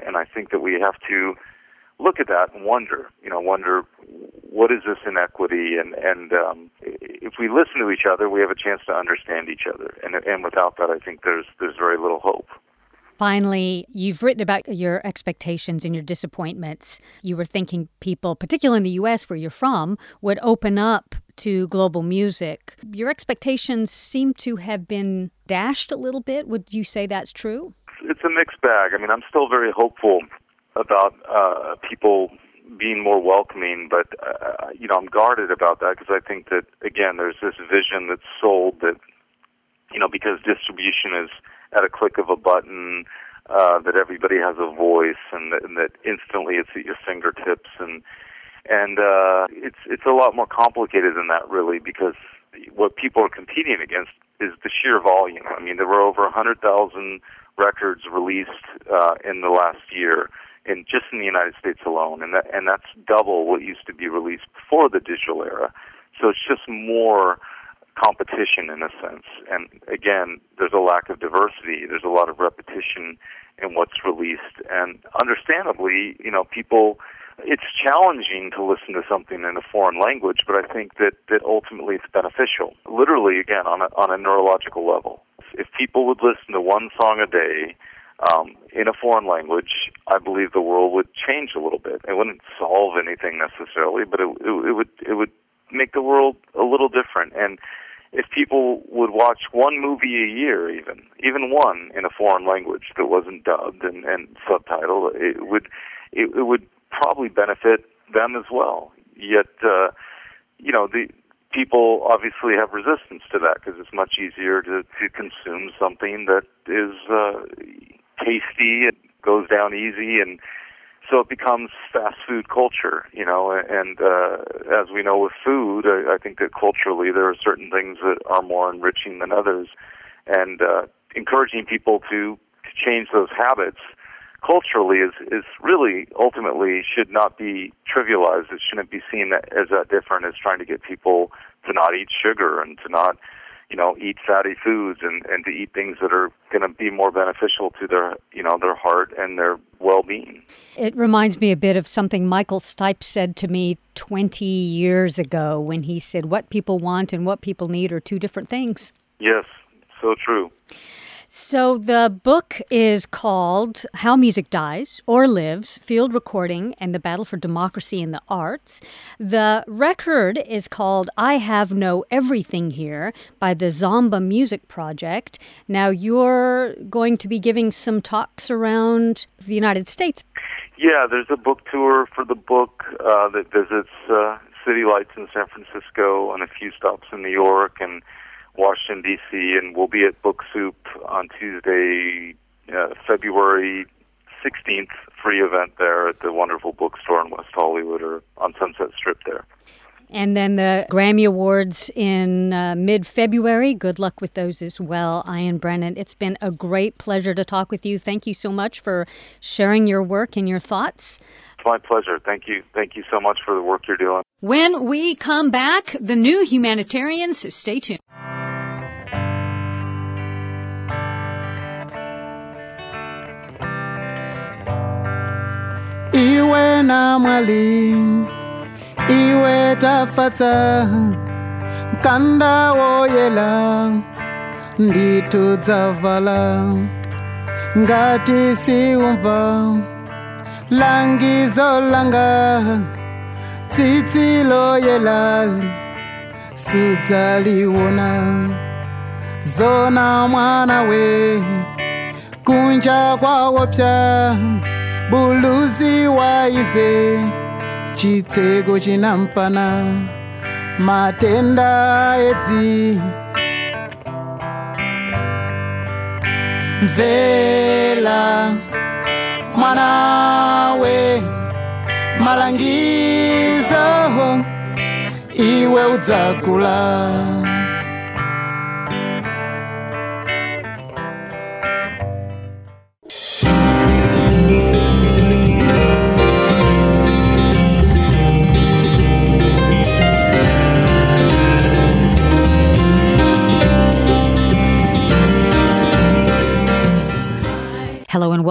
And I think that we have to look at that and wonder, you know, wonder what is this inequity? And, and um, if we listen to each other, we have a chance to understand each other. And, and without that, I think there's there's very little hope. Finally, you've written about your expectations and your disappointments. You were thinking people, particularly in the U S where you're from, would open up to global music. Your expectations seem to have been dashed a little bit. Would you say that's true? It's a mixed bag. I mean, I'm still very hopeful about uh, people being more welcoming, but, uh, you know, I'm guarded about that because I think that, again, there's this vision that's sold that, you know, because distribution is at a click of a button, uh, that everybody has a voice, and that, and that instantly it's at your fingertips, and and uh, it's it's a lot more complicated than that, really, because what people are competing against is the sheer volume. I mean, there were over one hundred thousand records released uh, in the last year, in just in the United States alone, and that and that's double what used to be released before the digital era. So it's just more competition in a sense. And again, there's a lack of diversity. There's a lot of repetition in what's released. And understandably, you know, people, it's challenging to listen to something in a foreign language, but I think that, that ultimately it's beneficial. Literally, again, on a, on a neurological level. If people would listen to one song a day um, in a foreign language, I believe the world would change a little bit. It wouldn't solve anything necessarily, but it, it, it would it would make the world a little different. And if people would watch one movie a year, even even one in a foreign language that wasn't dubbed and, and subtitled, it would it, it would probably benefit them as well. Yet, uh, you know, the people obviously have resistance to that because it's much easier to, to consume something that is uh, tasty, it goes down easy, and so it becomes fast food culture, you know, and uh, as we know with food, I, I think that culturally there are certain things that are more enriching than others, and uh, encouraging people to, to change those habits culturally is, is really ultimately should not be trivialized. It shouldn't be seen as that different as trying to get people to not eat sugar and to not, you know, eat fatty foods and, and to eat things that are going to be more beneficial to their, you know, their heart and their well-being. It reminds me a bit of something Michael Stipe said to me twenty years ago when he said, what people want and what people need are two different things. Yes, so true. So the book is called How Music Dies or Lives, Field Recording and the Battle for Democracy in the Arts. The record is called I Have No Everything Here by the Zomba Music Project. Now you're going to be giving some talks around the United States. Yeah, there's a book tour for the book uh, that visits uh, City Lights in San Francisco and a few stops in New York and Washington, D C, and we'll be at Book Soup on Tuesday, uh, February sixteenth, free event there at the wonderful bookstore in West Hollywood or on Sunset Strip there. And then the Grammy Awards in uh, mid-February. Good luck with those as well, Ian Brennan. It's been a great pleasure to talk with you. Thank you so much for sharing your work and your thoughts. It's my pleasure. Thank you. Thank you so much for the work you're doing. When we come back, the new Humanitarians, so stay tuned. Iwe na mwali, iwe tafata, kanda woyela, nditu zavala, ngati siumva, langizo langa, tsitsi loyelali, sudzaliwona, zona mwana we, kunja kwa wapya, buluzi waize chitsego chinampana matenda edzi mvela mwana we malangizo iwe udzakula. Hello and welcome.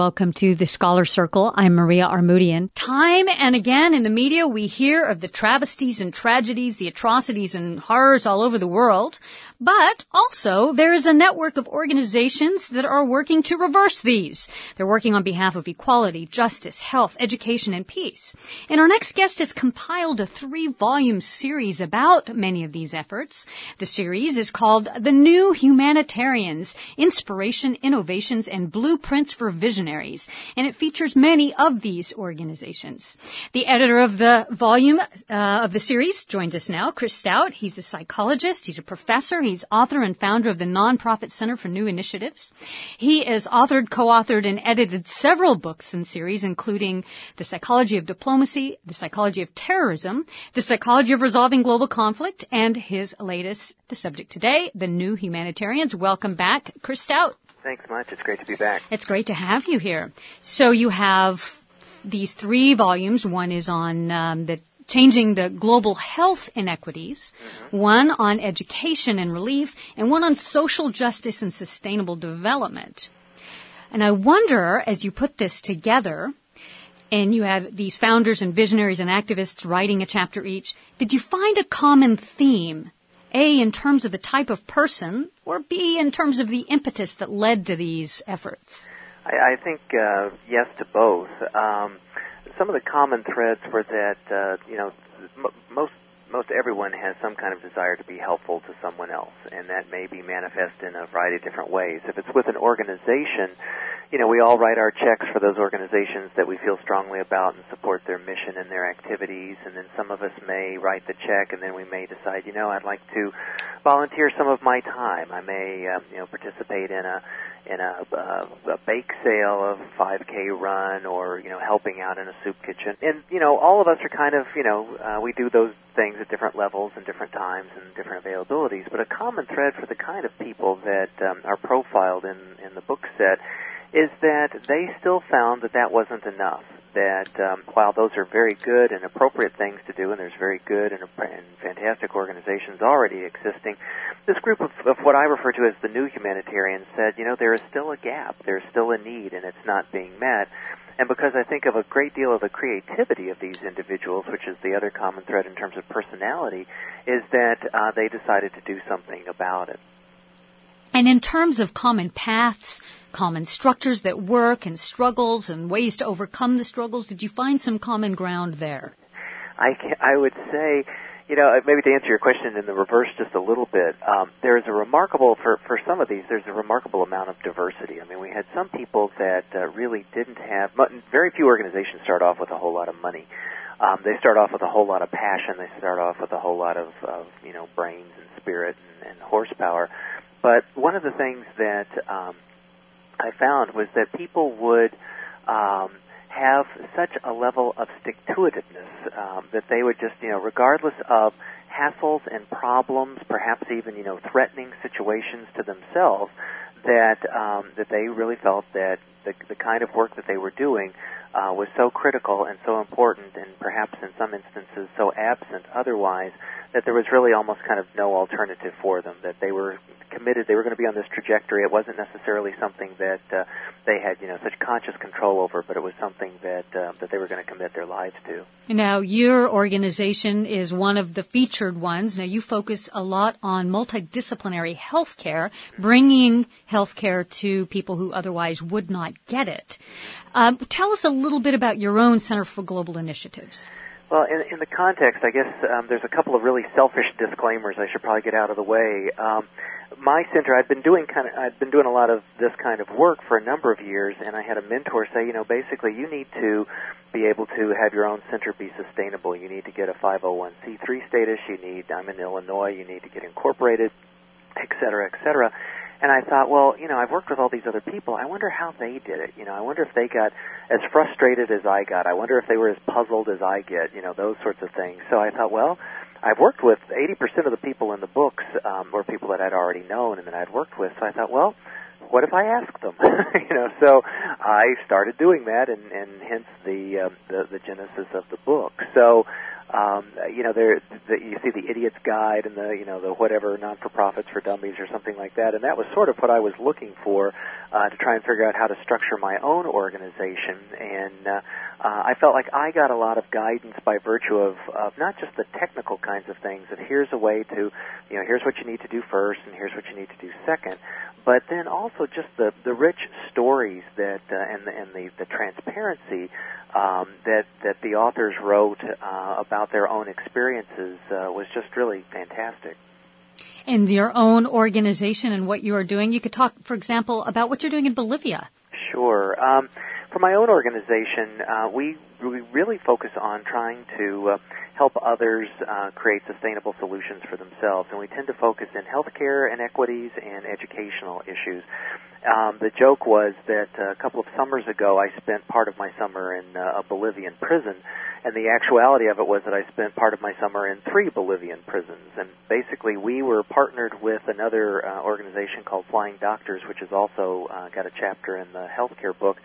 welcome to the Scholar Circle. I'm Maria Armoudian. Time and again in the media, we hear of the travesties and tragedies, the atrocities and horrors all over the world. But also, there is a network of organizations that are working to reverse these. They're working on behalf of equality, justice, health, education, and peace. And our next guest has compiled a three-volume series about many of these efforts. The series is called The New Humanitarians: Inspiration, Innovations, and Blueprints for Visionaries, and it features many of these organizations. The editor of the volume uh, of the series joins us now, Chris Stout. He's a psychologist, he's a professor, he's author and founder of the Nonprofit Center for New Initiatives. He has authored, co-authored, and edited several books and series, including The Psychology of Diplomacy, The Psychology of Terrorism, The Psychology of Resolving Global Conflict, and his latest, the subject today, The New Humanitarians. Welcome back, Chris Stout. Thanks much. It's great to be back. It's great to have you here. So you have these three volumes. One is on um, the changing the global health inequities, mm-hmm. one on education and relief, and one on social justice and sustainable development. And I wonder, as you put this together, and you have these founders and visionaries and activists writing a chapter each, did you find a common theme? A, in terms of the type of person, or B, in terms of the impetus that led to these efforts? I, I think uh, yes to both. Um, some of the common threads were that, uh, you know, m- most most everyone has some kind of desire to be helpful to someone else, and that may be manifest in a variety of different ways. If it's with an organization, you know, we all write our checks for those organizations that we feel strongly about and support their mission and their activities, and then some of us may write the check, and then we may decide, you know, I'd like to volunteer some of my time. I may, um, you know, participate in a in a, uh, a bake sale, of five K run, or, you know, helping out in a soup kitchen. And, you know, all of us are kind of, you know, uh, we do those things at different levels and different times and different availabilities. But a common thread for the kind of people that um, are profiled in, in the book set is that they still found that that wasn't enough. That um, while those are very good and appropriate things to do, and there's very good and, and fantastic organizations already existing, this group of, of what I refer to as the new humanitarians said, you know, there is still a gap, there's still a need, and it's not being met. And because I think of a great deal of the creativity of these individuals, which is the other common thread in terms of personality, is that uh, they decided to do something about it. And in terms of common paths, common structures that work, and struggles and ways to overcome the struggles, did you find some common ground there? I, can, I would say, you know, maybe to answer your question in the reverse just a little bit, um, there's a remarkable, for, for some of these, there's a remarkable amount of diversity. I mean, we had some people that uh, really didn't have, very few organizations start off with a whole lot of money. Um, they start off with a whole lot of passion. They start off with a whole lot of, of you know, brains and spirit and, and horsepower. But one of the things that um, I found was that people would um, have such a level of stick-to-itiveness um, that they would just, you know, regardless of hassles and problems, perhaps even, you know, threatening situations to themselves, that um, that they really felt that the, the kind of work that they were doing uh, was so critical and so important, and perhaps in some instances so absent otherwise, that there was really almost kind of no alternative for them, that they were committed, they were going to be on this trajectory. It wasn't necessarily something that uh, they had, you know, such conscious control over, but it was something that uh, that they were going to commit their lives to. Now, your organization is one of the featured ones. Now, you focus a lot on multidisciplinary healthcare, bringing healthcare to people who otherwise would not get it. Um, tell us a little bit about your own Center for Global Initiatives. Well, in, in the context, I guess um, there's a couple of really selfish disclaimers I should probably get out of the way. Um, my center, I've been doing kind of, I've been doing a lot of this kind of work for a number of years, and I had a mentor say, you know, basically you need to be able to have your own center be sustainable. You need to get a five oh one c three status. You need, I'm in Illinois, you need to get incorporated, et cetera, et cetera. And I thought, well, you know, I've worked with all these other people. I wonder how they did it. You know, I wonder if they got as frustrated as I got. I wonder if they were as puzzled as I get, you know, those sorts of things. So I thought, well, I've worked with eighty percent of the people in the books um, were people that I'd already known and that I'd worked with. So I thought, well, what if I asked them? you know, so I started doing that, and, and hence the, uh, the the genesis of the book. So, um, you know, there the, you see the Idiot's Guide and the, you know, the whatever non-for-profits for dummies or something like that, and that was sort of what I was looking for uh, to try and figure out how to structure my own organization. And uh, uh, I felt like I got a lot of guidance by virtue of, of not just the technical kinds of things, of here's a way to, you know, here's what you need to do first and here's what you need to do second, but then also just the, the rich stories that uh, and, the, and the, the transparency um, that, that the authors wrote uh, about their own experiences uh, was just really fantastic. And your own organization and what you are doing. You could talk, for example, about what you're doing in Bolivia. Sure. Um, for my own organization, uh, we, we really focus on trying to uh, help others uh, create sustainable solutions for themselves, and we tend to focus in healthcare inequities and educational issues. Um, the joke was that uh, a couple of summers ago, I spent part of my summer in uh, a Bolivian prison, and the actuality of it was that I spent part of my summer in three Bolivian prisons. And basically, we were partnered with another uh, organization called Flying Doctors, which has also uh, got a chapter in the healthcare book.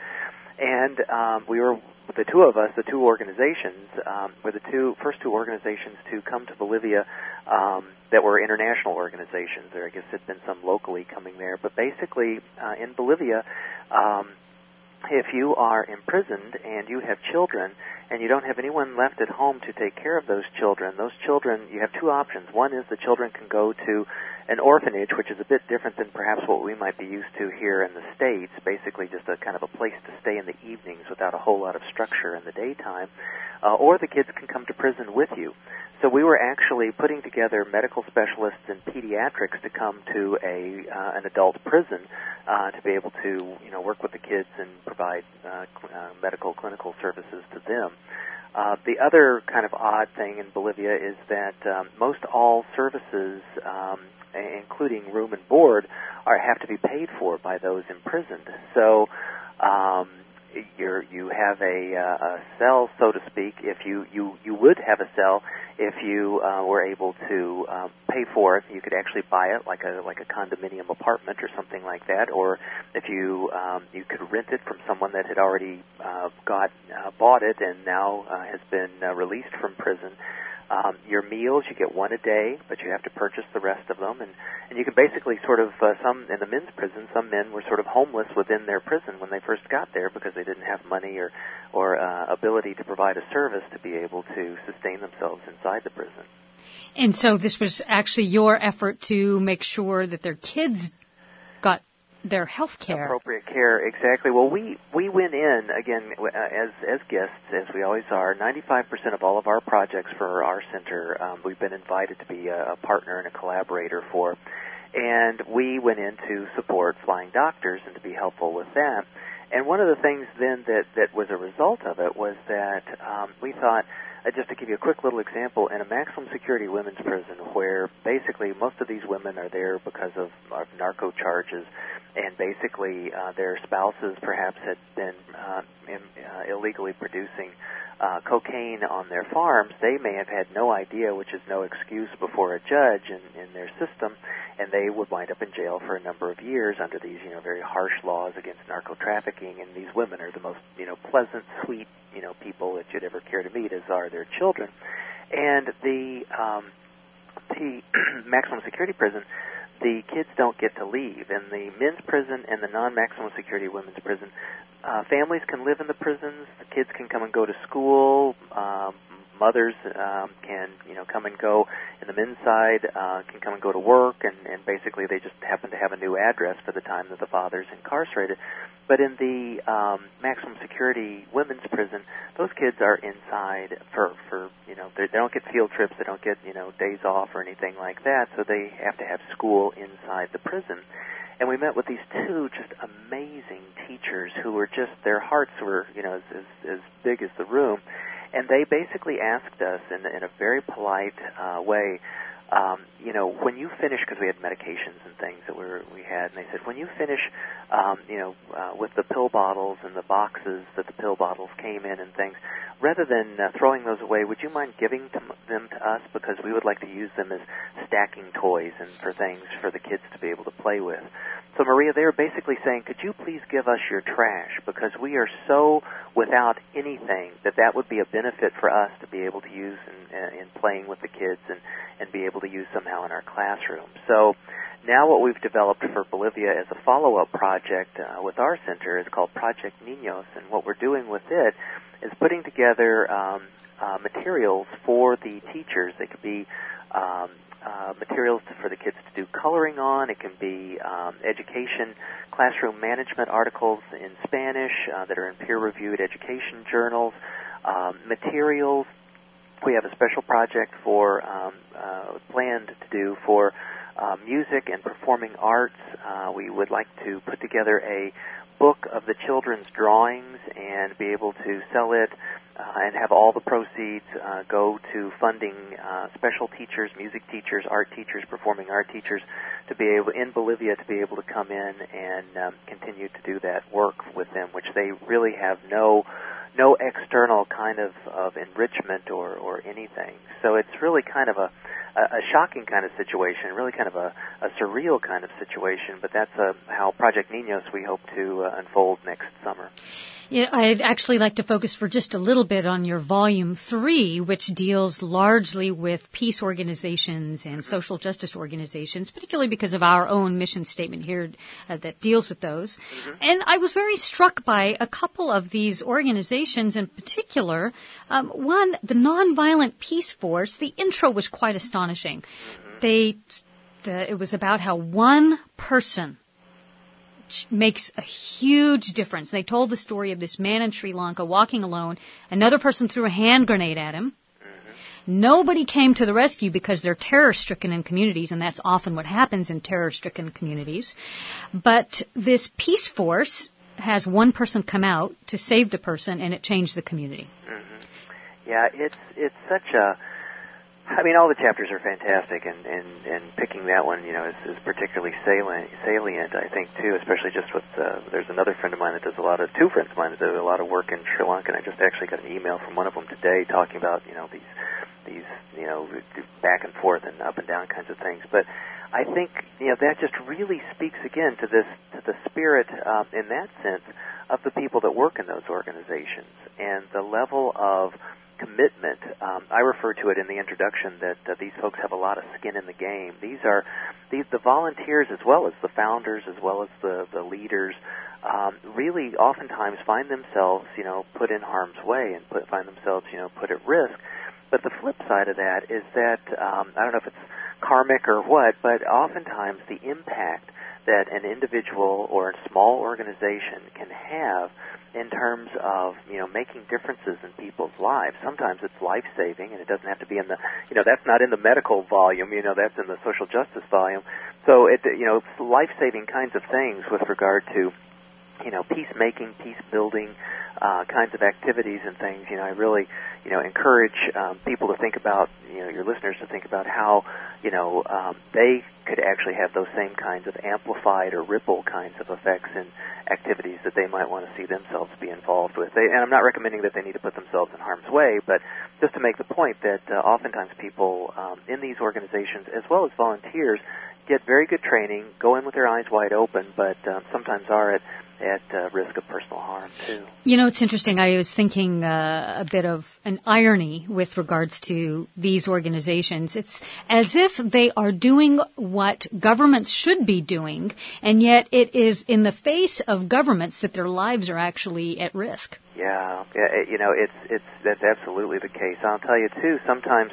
And um, we were, the two of us, the two organizations, um, were the two first two organizations to come to Bolivia um, that were international organizations. There, I guess, had been some locally coming there. But basically, uh, in Bolivia, um, if you are imprisoned and you have children and you don't have anyone left at home to take care of those children, those children, you have two options. One is the children can go to an orphanage, which is a bit different than perhaps what we might be used to here in the States, basically just a kind of a place to stay in the evenings without a whole lot of structure in the daytime, uh, or the kids can come to prison with you. So we were actually putting together medical specialists and pediatrics to come to a uh, an adult prison uh, to be able to, you know, work with the kids and provide uh, cl- uh, medical clinical services to them. Uh, the other kind of odd thing in Bolivia is that um, most all services, um, including room and board, are have to be paid for by those imprisoned. So um, you're, you have a, uh, a cell, so to speak. If you, you, you would have a cell if you uh, were able to uh, pay for it. You could actually buy it like a like a condominium apartment or something like that, or if you um, you could rent it from someone that had already uh, got uh, bought it and now uh, has been uh, released from prison. Um, your meals, you get one a day, but you have to purchase the rest of them. And, and you can basically sort of, uh, some in the men's prison, some men were sort of homeless within their prison when they first got there because they didn't have money or, or uh, ability to provide a service to be able to sustain themselves inside the prison. And so this was actually your effort to make sure that their kids got their health care. Appropriate care, exactly. Well, we, we went in, again, uh, as as guests, as we always are. ninety-five percent of all of our projects for our center, um, we've been invited to be a, a partner and a collaborator for. And we went in to support Flying Doctors and to be helpful with that. And one of the things then that, that was a result of it was that um, we thought, Uh, just to give you a quick little example, in a maximum security women's prison where basically most of these women are there because of, of narco charges, and basically uh, their spouses perhaps had been uh, in, uh, illegally producing uh, cocaine on their farms, they may have had no idea, which is no excuse before a judge in, in their system, and they would wind up in jail for a number of years under these, you know, very harsh laws against narco trafficking. And these women are the most, you know, pleasant, sweet, you know, people that you'd ever care to meet, as are their children. And the um, the maximum security prison, the kids don't get to leave. In the men's prison and the non-maximum security women's prison, uh, families can live in the prisons. The kids can come and go to school. Um, mothers um, can, you know, come and go. In the men's side, uh, can come and go to work, and, and basically they just happen to have a new address for the time that the father's incarcerated. But in the um, maximum security women's prison, those kids are inside for, for you know, they don't get field trips, they don't get, you know, days off or anything like that, so they have to have school inside the prison. And we met with these two just amazing teachers who were just, their hearts were, you know, as, as, as big as the room. And they basically asked us in, in a very polite uh, way, um, you know, when you finish, because we had medications and things that we were, we had, and they said, when you finish, um, you know, uh, with the pill bottles and the boxes that the pill bottles came in and things, rather than uh, throwing those away, would you mind giving to, them to us, because we would like to use them as stacking toys and for things for the kids to be able to play with. So, Maria, they were basically saying, could you please give us your trash, because we are so without anything that that would be a benefit for us to be able to use in, in playing with the kids and, and be able to use somehow in our classroom. So now what we've developed for Bolivia as a follow-up project uh, with our center is called Project Niños, and what we're doing with it is putting together um, uh, materials for the teachers. They could be um, Uh, materials for the kids to do coloring on. It can be um, education, classroom management articles in Spanish uh, that are in peer-reviewed education journals, um, materials. We have a special project for um, uh, planned to do for uh, music and performing arts. Uh, we would like to put together a book of the children's drawings and be able to sell it uh, and have all the proceeds uh, go to funding uh, special teachers, music teachers, art teachers, performing art teachers to be able, in Bolivia, to be able to come in and um, continue to do that work with them, which they really have no no external kind of, of enrichment or, or anything. So it's really kind of a, a shocking kind of situation, really kind of a, a surreal kind of situation, but that's uh, how Project Niños we hope to uh, unfold next summer. Yeah, I'd actually like to focus for just a little bit on your volume three, which deals largely with peace organizations and social justice organizations, particularly because of our own mission statement here uh, that deals with those. Mm-hmm. And I was very struck by a couple of these organizations in particular. Um, one, the Nonviolent Peace Force, the intro was quite astonishing. Mm-hmm. They, uh, it was about how one person makes a huge difference. They told the story of this man in Sri Lanka walking alone. Another person threw a hand grenade at him. Mm-hmm. Nobody came to the rescue because they're terror-stricken in communities, and that's often what happens in terror-stricken communities. But this peace force has one person come out to save the person, and it changed the community. Mm-hmm. Yeah, it's it's such a... I mean, all the chapters are fantastic, and, and, and picking that one, you know, is, is particularly salient, salient, I think, too, especially just with, uh, there's another friend of mine that does a lot of, two friends of mine that do a lot of work in Sri Lanka, and I just actually got an email from one of them today talking about, you know, these, these, you know, back and forth and up and down kinds of things. But I think, you know, that just really speaks again to this, to the spirit, uh, in that sense, of the people that work in those organizations, and the level of commitment. Um, I refer to it in the introduction that uh, these folks have a lot of skin in the game. These are these, the volunteers, as well as the founders, as well as the, the leaders, um, really oftentimes find themselves, you know, put in harm's way and put, find themselves, you know, put at risk. But the flip side of that is that, um, I don't know if it's karmic or what, but oftentimes the impact that an individual or a small organization can have in terms of, you know, making differences in people's lives. Sometimes it's life-saving, and it doesn't have to be in the, you know, that's not in the medical volume, you know, that's in the social justice volume. So, it, you know, life-saving kinds of things with regard to, you know, peacemaking, peace-building uh, kinds of activities and things. You know, I really, you know, encourage um, people to think about, you know, your listeners to think about how, you know, um, they could actually have those same kinds of amplified or ripple kinds of effects and activities that they might want to see themselves be involved with. They, and I'm not recommending that they need to put themselves in harm's way, but just to make the point that uh, oftentimes people um, in these organizations, as well as volunteers, get very good training, go in with their eyes wide open, but um, sometimes are at at uh, risk of personal harm, too. You know, it's interesting. I was thinking uh, a bit of an irony with regards to these organizations. It's as if they are doing what governments should be doing, and yet it is in the face of governments that their lives are actually at risk. Yeah, yeah, you know, it's it's that's absolutely the case. I'll tell you, too, sometimes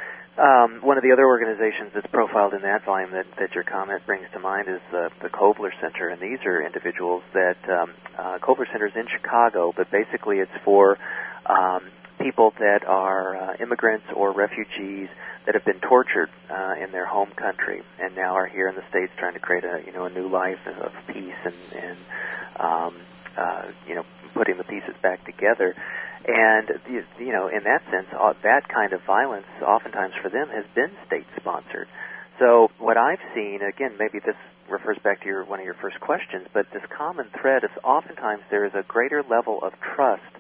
Um, one of the other organizations that's profiled in that volume that, that your comment brings to mind is the, the Kovler Center, and these are individuals that, um, uh, Kovler Center is in Chicago, but basically it's for um, people that are uh, immigrants or refugees that have been tortured uh, in their home country and now are here in the States trying to create a, you know, a new life of peace and, and um, uh, you know, putting the pieces back together. And, you know, in that sense, that kind of violence oftentimes for them has been state-sponsored. So what I've seen, again, maybe this refers back to your, one of your first questions, but this common thread is oftentimes there is a greater level of trust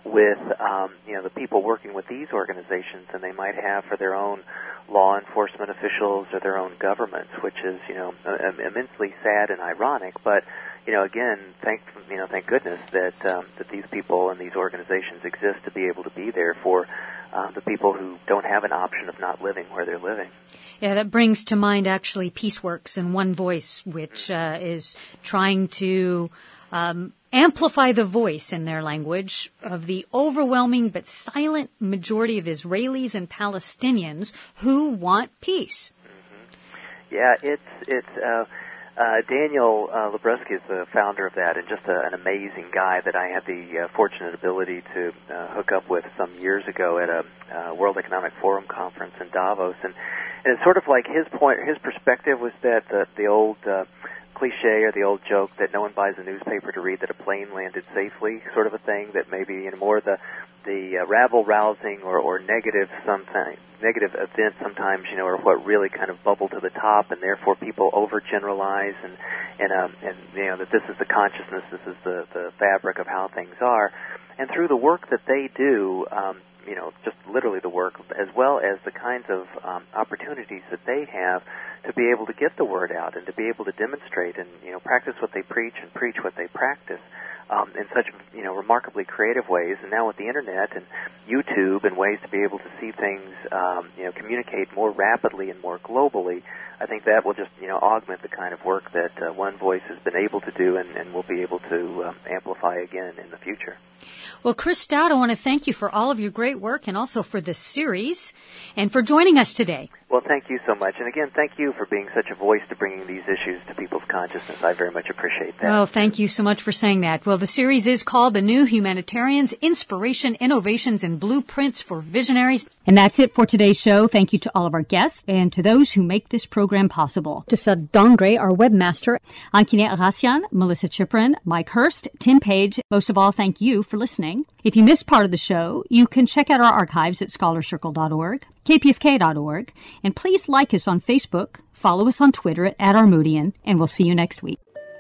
with um, you know the people working with these organizations than they might have for their own law enforcement officials or their own governments, which is you know immensely sad and ironic. But you know again, thank you know thank goodness that um, that these people and these organizations exist to be able to be there for uh, the people who don't have an option of not living where they're living. Yeah, that brings to mind actually PeaceWorks and One Voice, which uh, is trying to um, amplify the voice in their language of the overwhelming but silent majority of Israelis and Palestinians who want peace. Mm-hmm. Yeah, it's it's uh, uh, Daniel uh, Labreski is the founder of that, and just a, an amazing guy that I had the uh, fortunate ability to uh, hook up with some years ago at a uh, World Economic Forum conference in Davos, and, and it's sort of like his point, his perspective was that the, the old uh, cliche or the old joke that no one buys a newspaper to read that a plane landed safely, sort of a thing, that maybe you know more the the uh, rabble-rousing or, or negative sometimes negative events sometimes you know are what really kind of bubble to the top, and therefore people overgeneralize and and um, and you know that this is the consciousness, this is the the fabric of how things are, and through the work that they do. Um, you know, just literally the work, as well as the kinds of um, opportunities that they have to be able to get the word out and to be able to demonstrate and, you know, practice what they preach and preach what they practice um, in such, you know, remarkably creative ways. And now with the Internet and YouTube and ways to be able to see things, um, you know, communicate more rapidly and more globally, I think that will just, you know, augment the kind of work that uh, One Voice has been able to do and, and will be able to um, amplify again in the future. Well, Chris Stout, I want to thank you for all of your great work and also for this series and for joining us today. Well, thank you so much. And again, thank you for being such a voice to bringing these issues to people's consciousness. I very much appreciate that. Oh, thank you so much for saying that. Well, the series is called The New Humanitarians, Inspiration, Innovations, and Blueprints for Visionaries. And that's it for today's show. Thank you to all of our guests and to those who make this program possible. To Sud Dongre, our webmaster, Ankine Arasian, Melissa Chiprin, Mike Hurst, Tim Page. Most of all, thank you for listening. If you missed part of the show, you can check out our archives at scholar circle dot org, k p f k dot org, and please like us on Facebook, follow us on Twitter at, at Armudian, and we'll see you next week.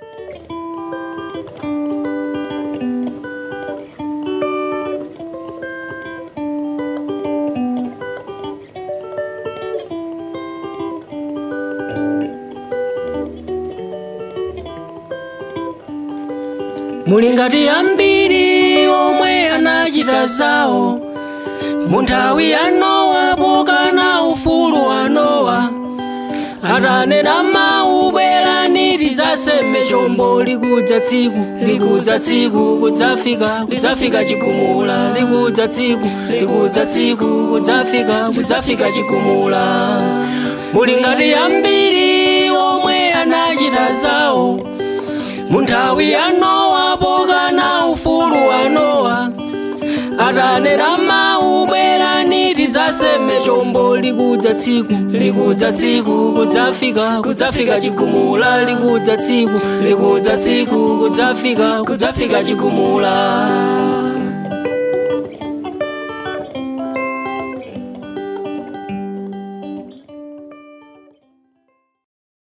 Muli ngati ambiri omwe anachita zawo mu nthawi ya Nowa pokana ufulu wa Nowa atanena mawu bwerani tidzaseme chombo likudza tsiku likudza tsiku kudzafika kudzafika chigumula likudza tsiku likudza tsiku kudzafika kudzafika chigumula. Muli ngati ambiri omwe anachita zawo mu nthawi ya Nowa pokana ufulu wa Nowa atanena mawu bwerani tidzaseme chombo likudza tsiku likudza tsiku kudzafika kudzafika chigumula likudza tsiku likudza tsiku kudzafika kudzafika chigumula.